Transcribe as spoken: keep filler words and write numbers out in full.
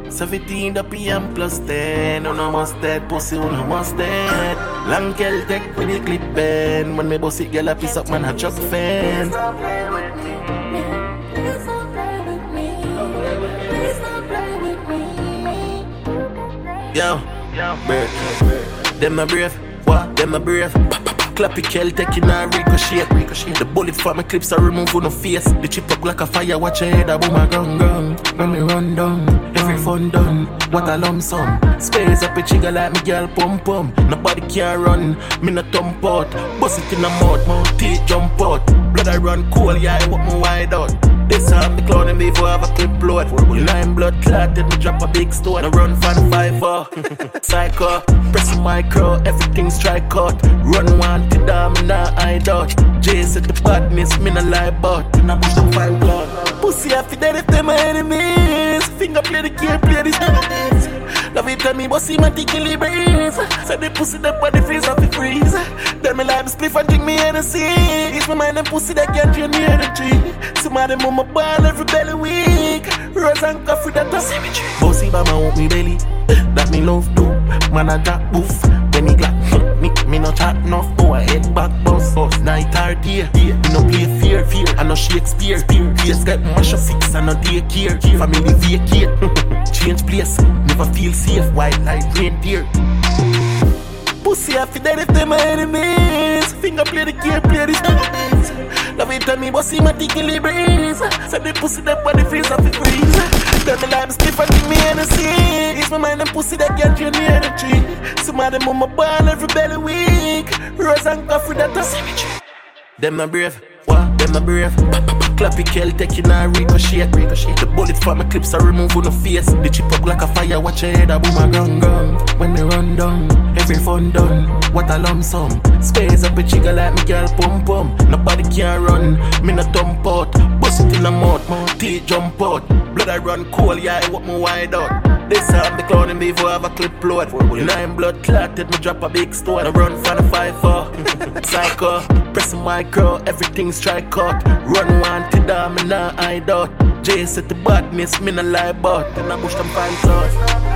seventeen the P M plus ten. You know must dead, pussy you know must dead. Long girl take with the clip bend. When me boss it, girl a piece up man a chuck fan. Yo, bird. Them a brave, what? Them a brave. Clappy Kel taking a ricochet. The bullet from my clips are removed on the face. The chip up like a fire, watch your head, a boom a gun gun. When me run down, every fun done. What a lump sum. Space up a chigga like me girl pum pum. Nobody can run, me no thump out. Bust it in the mouth, mouth teeth jump out. Blood I run cool, yeah, I walk me wide out. This time the clown and before I have a clip load. Nine blood clotted, me drop a big stone. I run for the five four. Psycho, press the micro, everything strike out. Run one to down, me nah hide out. Jay said the badness, me nah lie about. And I push them five blood. Pussy I feel dead if they my enemies. Finger play the game, play this enemies. Love it tell me, but see my tickly breeze. Said the pussy that body freeze off the freeze. Then me like me spliff and drink me Hennessy. It's my mind and pussy that can't drain the energy. Some of them on my ball every belly week. Rose and coffee that a symmetry. Bossy by my want me belly. That me love do. Man I drop boof. When me glad me, me no chat enough. Go ahead back boss. Night or day. Me no play fear, fear. I no Shakespeare. Just get mash up fix and no daycare. Family vacate. Change place. Never feel safe. White like reindeer. Pussy I feel dead if they my enemies. Finger play the game, play this enemies. Love it tell me, but see my tickly breeze. Said the pussy that body freeze off the freeze. Tell me like I'm stiff and give me Hennessy. It's my mind and pussy that can't drain the energy. Some of them on my ball every belly week. Rose and coffee that a symmetry. Them a brave, what? Them a brave. Clappy Kel taking a ricochet. The bullet from my clips are removed on the face. The chip up like a fire, watch your head, a boom a gun gun. When me run down, every fun done. What a lump sum. Space up a chigga like me girl pum pum. Nobody can run, me no thump out. Bust it in the mouth, mouth teeth jump out. Blood I run cool, yeah, I walk me wide out. This time the clown and before I have a clip load. Nine blood clotted, me drop a big stone. I run for the five four. Psycho, press the micro, everything strike out. Run one to down, me nah hide out. Jay said the badness, me nah lie about. Then I push them five out.